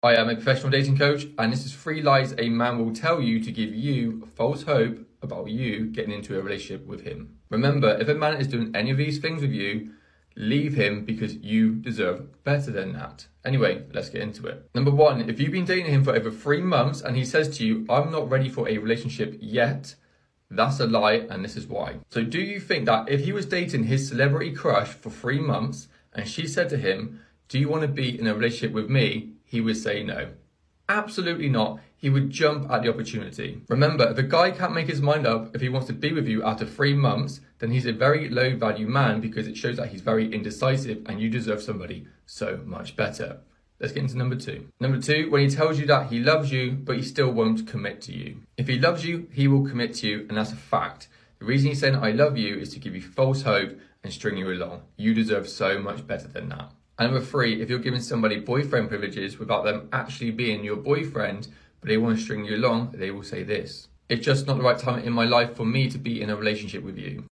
I am a professional dating coach, and this is 3 lies a man will tell you to give you false hope about you getting into a relationship with him. Remember, if a man is doing any of these things with you, leave him because you deserve better than that. Anyway, let's get into it. Number 1, if you've been dating him for over 3 months and he says to you, I'm not ready for a relationship yet, that's a lie, and this is why. So do you think that if he was dating his celebrity crush for 3 months and she said to him, do you want to be in a relationship with me? He would say no. Absolutely not. He would jump at the opportunity. Remember, if a guy can't make his mind up if he wants to be with you after 3 months, then he's a very low value man because it shows that he's very indecisive and you deserve somebody so much better. Let's get into number 2. Number 2, when he tells you that he loves you, but he still won't commit to you. If he loves you, he will commit to you, and that's a fact. The reason he's saying I love you is to give you false hope and string you along. You deserve so much better than that. And number 3, if you're giving somebody boyfriend privileges without them actually being your boyfriend, but they want to string you along, they will say this: it's just not the right time in my life for me to be in a relationship with you.